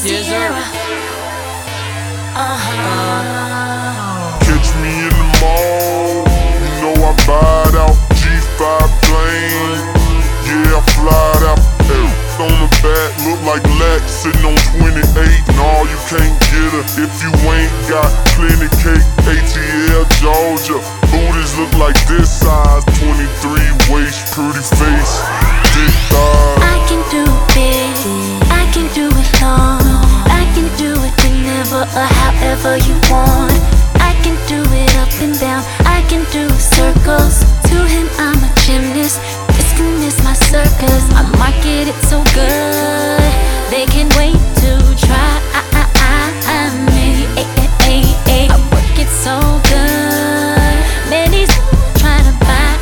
Sierra. Catch me in the mall, you know I vibe out. G5 plane, yeah I fly out. On the back, look like Lex sitting on 28. No, you can't get her if you ain't got plenty cake. ATL Georgia, booties look like this size. 23 waist, pretty face, thick thighs. I can do it big, I can do it long, I can do it whenever or however you want. I can do it up and down, I can do circles. To him I'm a gymnast, this my circus. I market it so good, they can't wait to try me. I work it so good, many's trying to buy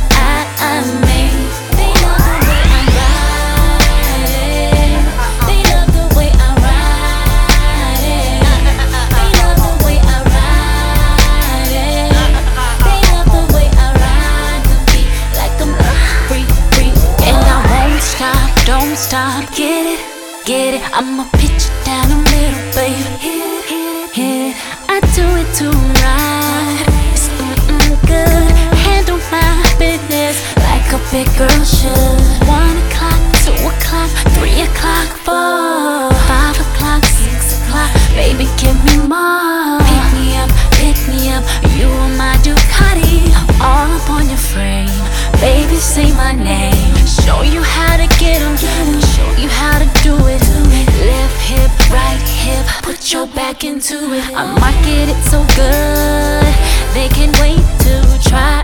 me. They love the way I ride it, they love the way I ride it, they love the way I ride it, they love the way I ride the beat like I'm free. And I won't stop, don't stop, get it, I'ma pitch it down the middle, baby. Hit it, I do it to right. It's good, handle my business like a big girl should. 1 o'clock, 2 o'clock, 3 o'clock, 4, 5 o'clock, 6 o'clock, baby give me more. Pick me up, you are my Ducati. I'm all up on your frame, baby say my name. Show you how to get 'em, show you how to do it. Left hip, right hip, put your back into it. I market it so good, they can't wait to try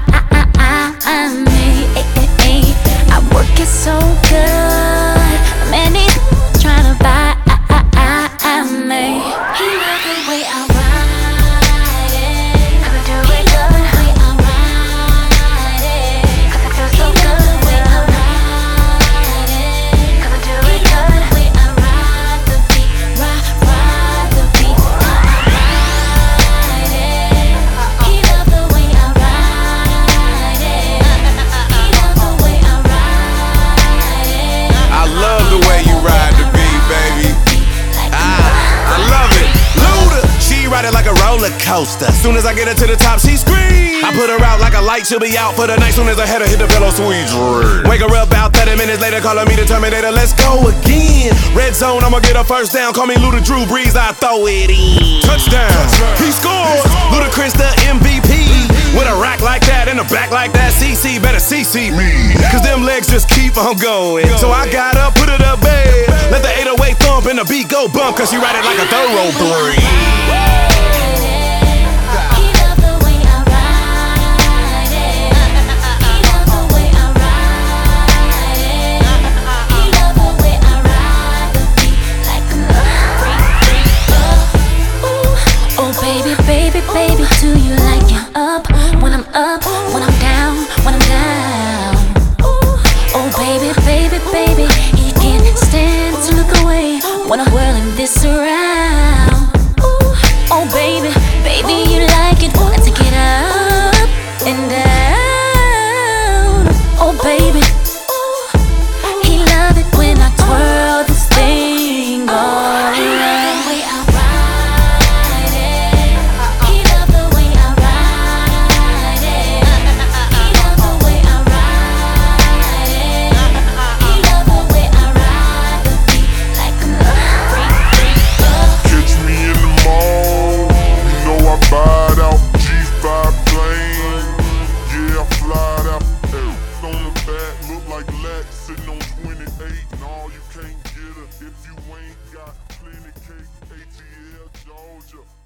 me. I work it so good, many tryna buy me. He love the way I ride it, he love the way I ride it, he love the way I ride it, he love the way I ride the beat, ride the beat. Ride it, he love the way I ride it, he love the way I ride it. I love the way you ride the beat, baby. I love it. Luda, she ride it like a roller coaster. Soon as I get her to the top, she screams. I put her out like a light, she'll be out for the night. Soon as I hit the pillow, sweet dream. Wake her up about 30 minutes later, calling me the Terminator. Let's go again. Red zone, I'ma get a first down. Call me Luda Drew Brees, I throw it in. Touchdown, he scores. Ludacris the MVP. With a rack like that and a back like that, CC better CC me. Cause them legs just keep on going. So I got up, put it up bed. Let the 808 thump and the beat go bump. Cause she ride it like a thoroughbred. He love the way I ride it, he love the way I ride it, he love the way I ride the beat like I'm free. Oh baby, baby, baby, do you like it up when I'm up, when I'm down, when I'm down? Oh baby, baby, baby, he can't stand to look away when I'm whirling this around. Oh baby, baby, you like it, I take it up and down. Oh baby, he love it when I twirl this thing all around. The way I ride it, he love the way I ride it, he love the way I ride it, he love the way I ride the beat like I'm free. Catch me in the mall, you know I vibe out. G5 plane, yeah I fly out. On the back, look like Lex sitting on 28. No, you can't get her if you ain't got plenty cake. ATL Georgia.